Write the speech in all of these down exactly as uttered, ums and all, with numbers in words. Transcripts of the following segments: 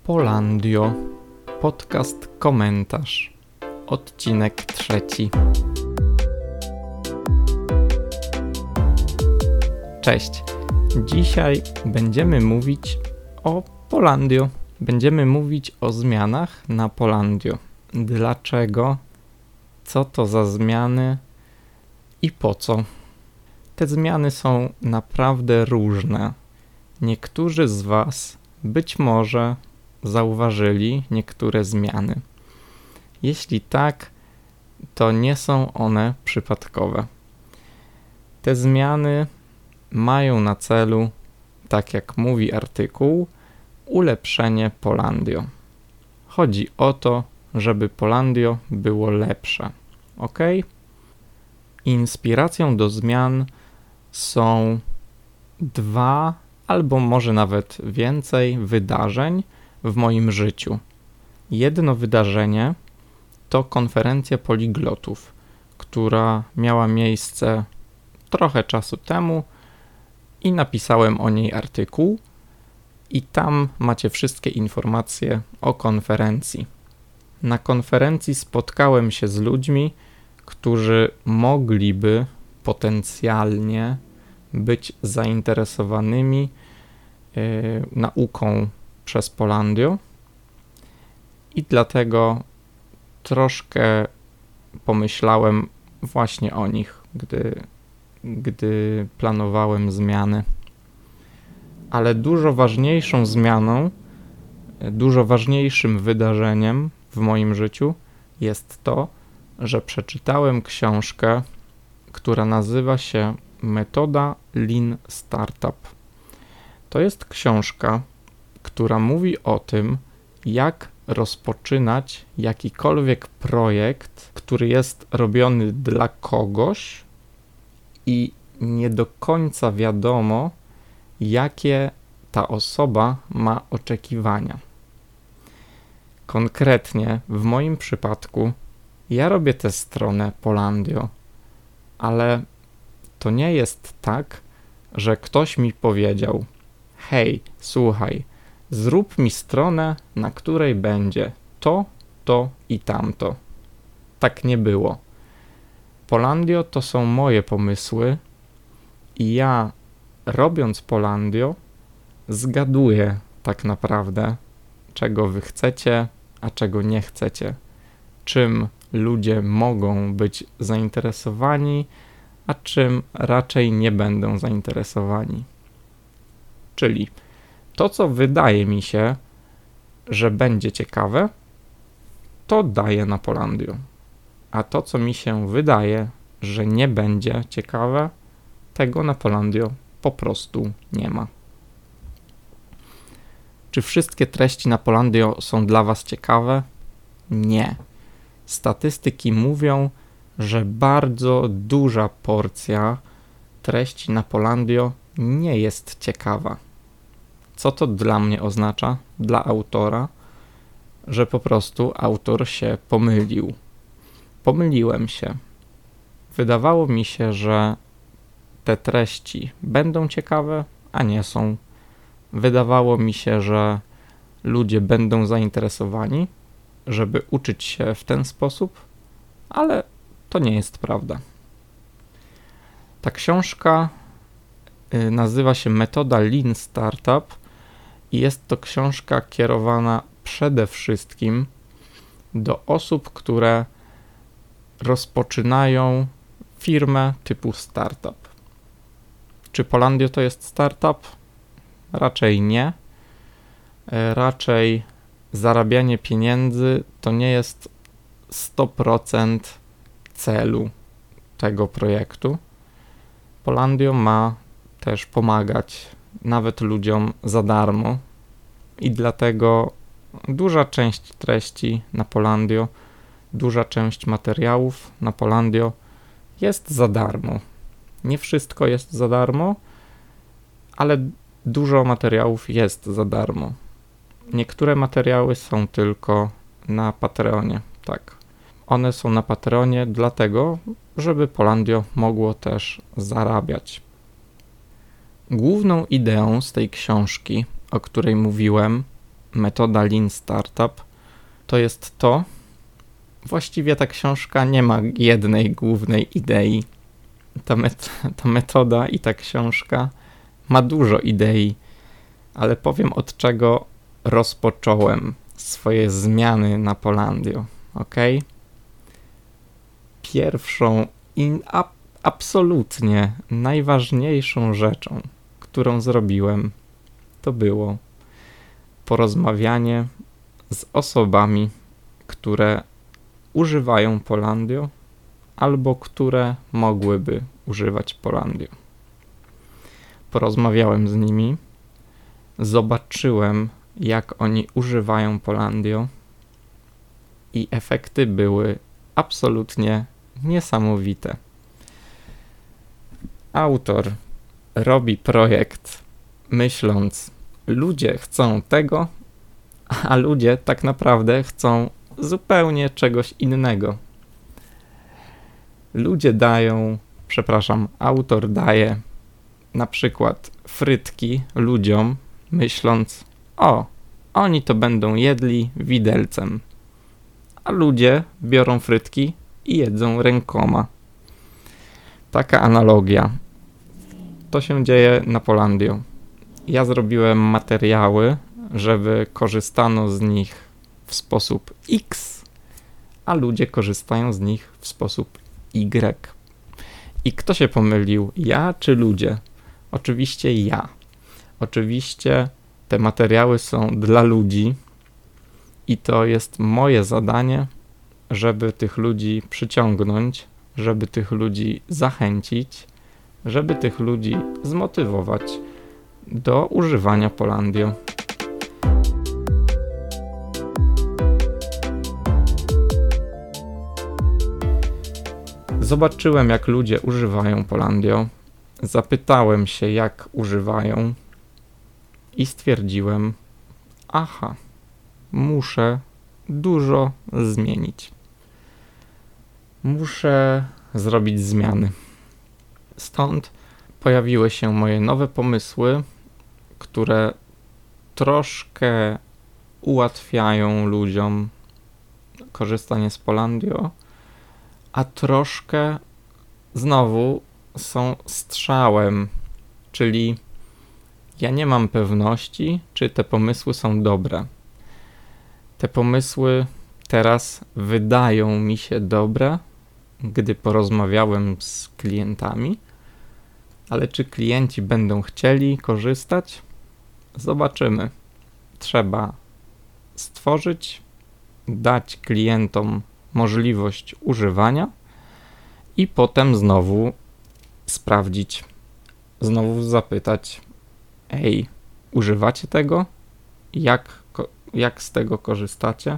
Polandio, podcast komentarz, odcinek trzeci. Cześć, dzisiaj będziemy mówić o Polandio. Będziemy mówić o zmianach na Polandio. Dlaczego? Co to za zmiany i po co? Te zmiany są naprawdę różne. Niektórzy z Was być może zauważyli niektóre zmiany. Jeśli tak, to nie są one przypadkowe. Te zmiany mają na celu, tak jak mówi artykuł, ulepszenie Polandio. Chodzi o to, żeby Polandio było lepsze. Ok? Inspiracją do zmian są dwa albo może nawet więcej wydarzeń w moim życiu. Jedno wydarzenie to konferencja poliglotów, która miała miejsce trochę czasu temu i napisałem o niej artykuł i tam macie wszystkie informacje o konferencji. Na konferencji spotkałem się z ludźmi, którzy mogliby potencjalnie być zainteresowanymi yy, nauką przez Polandio i dlatego troszkę pomyślałem właśnie o nich, gdy, gdy planowałem zmiany. Ale dużo ważniejszą zmianą, dużo ważniejszym wydarzeniem w moim życiu jest to, że przeczytałem książkę, która nazywa się Metoda Lean Startup. To jest książka, która mówi o tym, jak rozpoczynać jakikolwiek projekt, który jest robiony dla kogoś i nie do końca wiadomo, jakie ta osoba ma oczekiwania. Konkretnie w moim przypadku ja robię tę stronę Polandio, ale to nie jest tak, że ktoś mi powiedział: hej, słuchaj, zrób mi stronę, na której będzie to, to i tamto. Tak nie było. Polandio to są moje pomysły i ja, robiąc Polandio, zgaduję tak naprawdę, czego wy chcecie, a czego nie chcecie. Czym ludzie mogą być zainteresowani, a czym raczej nie będą zainteresowani. Czyli to, co wydaje mi się, że będzie ciekawe, to daję na Polandio. A to, co mi się wydaje, że nie będzie ciekawe, tego na Polandio po prostu nie ma. Czy wszystkie treści na Polandio są dla Was ciekawe? Nie. Statystyki mówią, że bardzo duża porcja treści na Polandio nie jest ciekawa. Co to dla mnie oznacza? Dla autora, że po prostu autor się pomylił. Pomyliłem się. Wydawało mi się, że te treści będą ciekawe, a nie są. Wydawało mi się, że ludzie będą zainteresowani, żeby uczyć się w ten sposób, ale to nie jest prawda. Ta książka y, nazywa się Metoda Lean Startup i jest to książka kierowana przede wszystkim do osób, które rozpoczynają firmę typu startup. Czy Polandio to jest startup? Raczej nie. Y, raczej zarabianie pieniędzy to nie jest sto procent celu tego projektu. Polandio ma też pomagać nawet ludziom za darmo i dlatego duża część treści na Polandio, duża część materiałów na Polandio jest za darmo. Nie wszystko jest za darmo, ale dużo materiałów jest za darmo. Niektóre materiały są tylko na Patreonie, tak. One są na Patreonie dlatego, żeby Polandio mogło też zarabiać. Główną ideą z tej książki, o której mówiłem, Metoda Lean Startup to jest to, właściwie ta książka nie ma jednej głównej idei. Ta, met- ta metoda i ta książka ma dużo idei, ale powiem, od czego rozpocząłem swoje zmiany na Polandio, ok? Pierwszą i a- absolutnie najważniejszą rzeczą, którą zrobiłem, to było porozmawianie z osobami, które używają Polandio albo które mogłyby używać Polandio. Porozmawiałem z nimi, zobaczyłem, jak oni używają Polandio i efekty były absolutnie niesamowite. Autor robi projekt myśląc, ludzie chcą tego, a ludzie tak naprawdę chcą zupełnie czegoś innego. Ludzie dają, przepraszam, autor daje na przykład frytki ludziom, myśląc, o, oni to będą jedli widelcem, a ludzie biorą frytki i jedzą rękoma. Taka analogia. To się dzieje na Polandio. Ja zrobiłem materiały, żeby korzystano z nich w sposób X, a ludzie korzystają z nich w sposób Y. I kto się pomylił? Ja czy ludzie? Oczywiście ja. Oczywiście te materiały są dla ludzi i to jest moje zadanie, żeby tych ludzi przyciągnąć, żeby tych ludzi zachęcić, żeby tych ludzi zmotywować do używania Polandio. Zobaczyłem, jak ludzie używają Polandio, zapytałem się, jak używają i stwierdziłem, aha, muszę dużo zmienić. Muszę zrobić zmiany. Stąd pojawiły się moje nowe pomysły, które troszkę ułatwiają ludziom korzystanie z Polandio, a troszkę znowu są strzałem, czyli ja nie mam pewności, czy te pomysły są dobre. Te pomysły teraz wydają mi się dobre, gdy porozmawiałem z klientami, ale czy klienci będą chcieli korzystać? Zobaczymy. Trzeba stworzyć, dać klientom możliwość używania i potem znowu sprawdzić, znowu zapytać, ej, używacie tego? Jak, jak z tego korzystacie?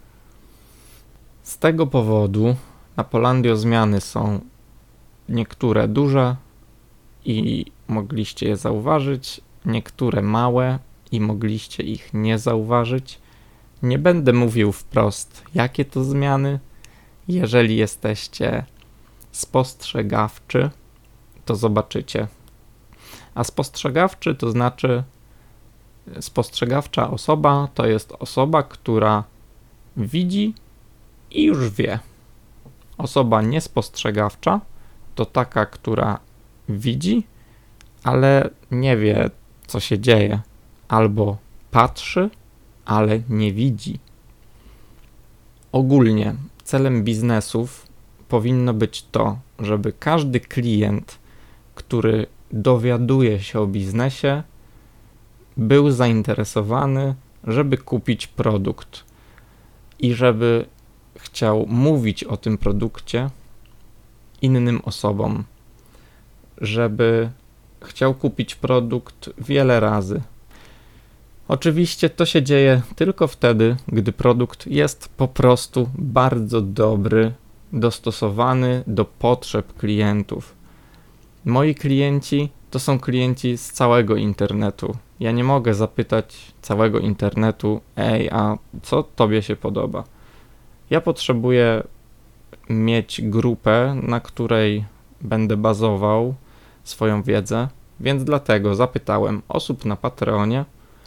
Z tego powodu na Polandio zmiany są niektóre duże i mogliście je zauważyć, niektóre małe i mogliście ich nie zauważyć. Nie będę mówił wprost, jakie to zmiany. Jeżeli jesteście spostrzegawczy, to zobaczycie. A spostrzegawczy to znaczy spostrzegawcza osoba to jest osoba, która widzi i już wie. Osoba niespostrzegawcza to taka, która widzi, ale nie wie, co się dzieje, albo patrzy, ale nie widzi. Ogólnie celem biznesów powinno być to, żeby każdy klient, który dowiaduje się o biznesie, był zainteresowany, żeby kupić produkt i żeby chciał mówić o tym produkcie innym osobom, żeby chciał kupić produkt wiele razy. Oczywiście to się dzieje tylko wtedy, gdy produkt jest po prostu bardzo dobry, dostosowany do potrzeb klientów. Moi klienci to są klienci z całego internetu. Ja nie mogę zapytać całego internetu, ej, a co tobie się podoba? Ja potrzebuję mieć grupę, na której będę bazował swoją wiedzę, więc dlatego zapytałem osób na Patreonie,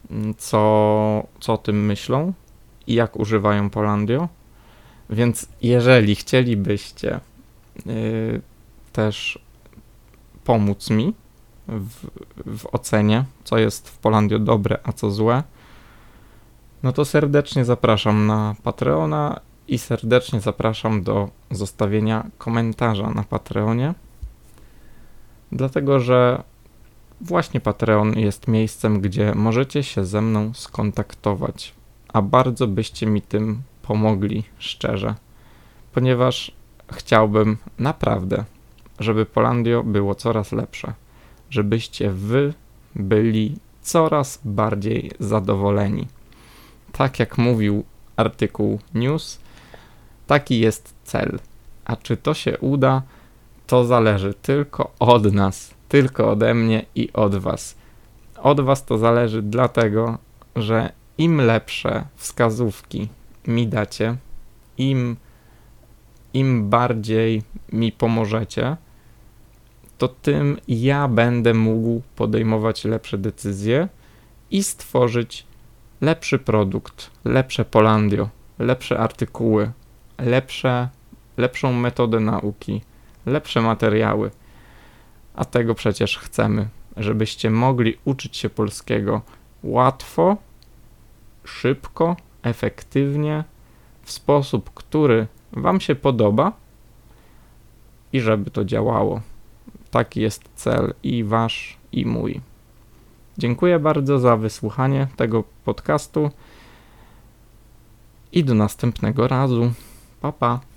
co, co o tym myślą i jak używają Polandio. Więc jeżeli chcielibyście yy, też pomóc mi w, w ocenie, co jest w Polandio dobre, a co złe, no to serdecznie zapraszam na Patreona i serdecznie zapraszam do zostawienia komentarza na Patreonie, dlatego że właśnie Patreon jest miejscem, gdzie możecie się ze mną skontaktować, a bardzo byście mi tym pomogli, szczerze, ponieważ chciałbym naprawdę, żeby Polandio było coraz lepsze, żebyście wy byli coraz bardziej zadowoleni. Tak jak mówił artykuł News, taki jest cel. A czy to się uda, to zależy tylko od nas, tylko ode mnie i od was. Od was to zależy dlatego, że im lepsze wskazówki mi dacie, im, im bardziej mi pomożecie, to tym ja będę mógł podejmować lepsze decyzje i stworzyć lepszy produkt, lepsze Polandio, lepsze artykuły, lepsze, lepszą metodę nauki, lepsze materiały. A tego przecież chcemy, żebyście mogli uczyć się polskiego łatwo, szybko, efektywnie, w sposób, który wam się podoba i żeby to działało. Taki jest cel i wasz, i mój. Dziękuję bardzo za wysłuchanie tego podcastu i do następnego razu. Pa, pa.